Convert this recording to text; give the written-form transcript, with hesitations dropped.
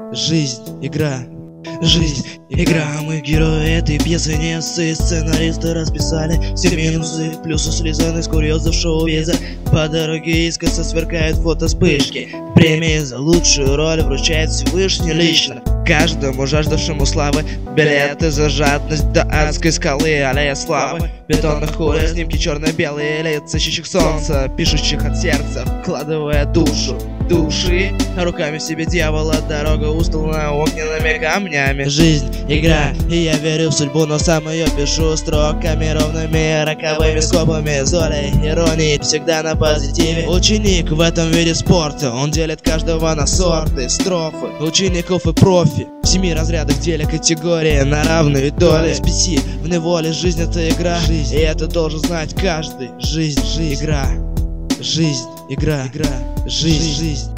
Жизнь, игра. Жизнь, игра, мы герои этой пьесы, не сценаристы расписали все минусы, плюсы слезаны с курьезов шоу-виза. По дороге искоса сверкают фото вспышки. Премии за лучшую роль вручает Всевышний лично каждому жаждавшему славы. Билеты за жадность до адской скалы, аллея славы бетонных курей, снимки черно-белые лиц, ищущих солнца, пишущих от сердца, вкладывая душу души. Руками в себе дьявола дорога устлана огненными камнями. Жизнь, игра, и я верю в судьбу, но сам ее пишу строками ровными, роковыми скобами, с долей иронии, всегда на позитиве. Ученик в этом виде спорта, он делит каждого на сорты, строфы, учеников и профи. В 7 разрядах деля категории на равные доли. Спеси в неволе, жизнь это игра, и это должен знать каждый. Жизнь, игра. Жизнь, игра, жизнь.